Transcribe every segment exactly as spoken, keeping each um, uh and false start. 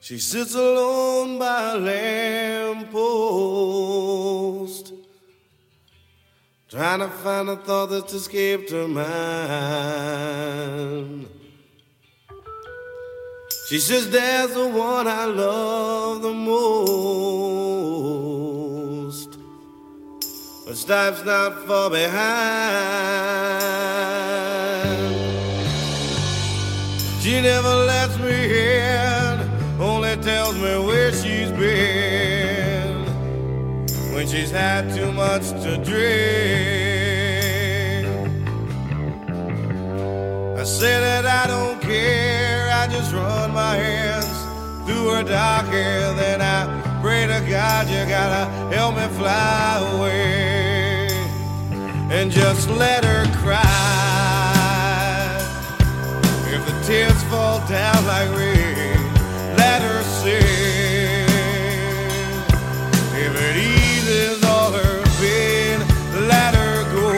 She sits alone by a lamppost, trying to find a thought that's escaped her mind. She says, "There's the one I love the most, but life's not far behind. She never lets me in, only tells me where she's been when she's had too much to drink. I say that I don't care, I just run my hands through her dark hair. Then I pray to God, you gotta help me fly away and just let her cry. If the tears fall down like rain, let her sing. If it eases all her pain, let her go.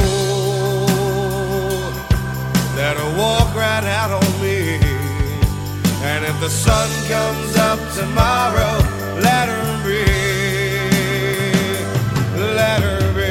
Let her walk right out on me. And if the sun comes up tomorrow, let her be. Let her be.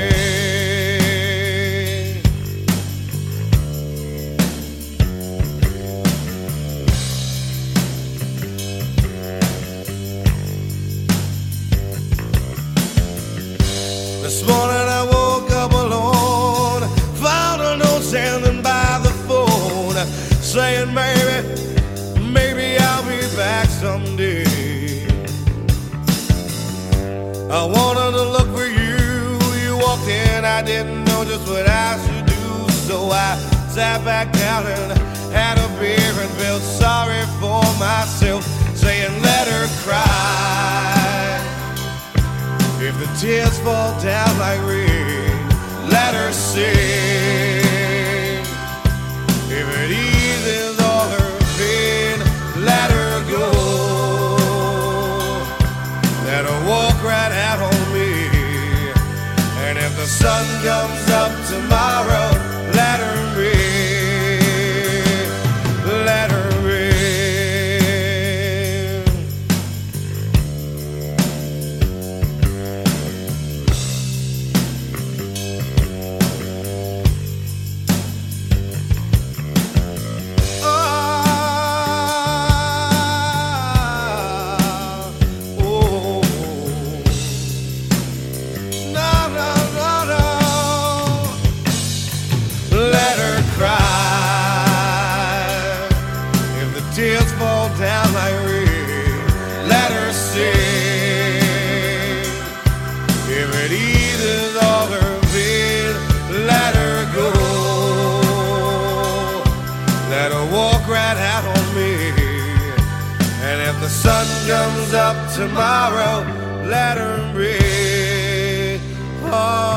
This morning I woke up alone, found a note standing by the phone, saying, "Baby, maybe I'll be back someday. I wanted to look for you. You walked in, I didn't know just what I should do. So I sat back down and had a beer and felt sorry for myself, saying, let her cry. If the tears fall down like rain, let her sing. If it eases all her pain, let her go. Let her walk right out on me. And if the sun comes up tomorrow, let her be. Let her be. Tears fall down like rain, let her sing. If it eases all her pain, let her go. Let her walk right out on me. And if the sun comes up tomorrow, let her be. Oh.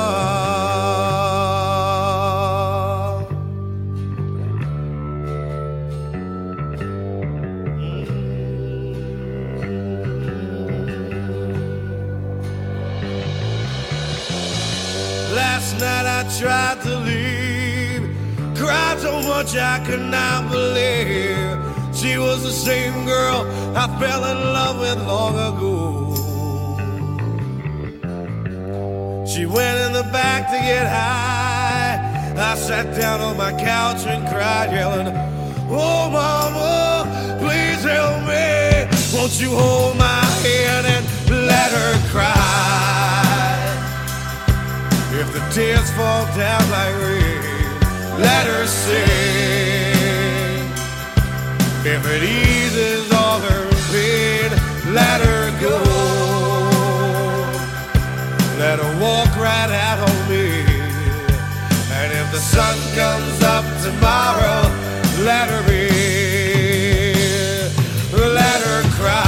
Last night I tried to leave, cried so much I could not believe she was the same girl I fell in love with long ago. She went in the back to get high. I sat down on my couch and cried, yelling, oh mama, please help me. Won't you hold my hand and let her cry? If the tears fall down like rain, let her sing. If it eases all her pain, let her go. Let her walk right out on me. And if the sun comes up tomorrow, let her be. Let her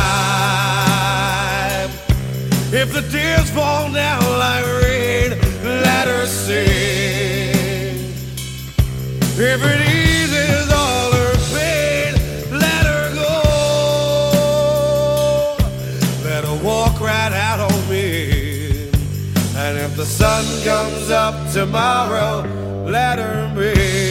cry. If the tears fall down like rain, let her sing. If it eases all her pain, let her go. Let her walk right out on me. And if the sun comes up tomorrow, let her be.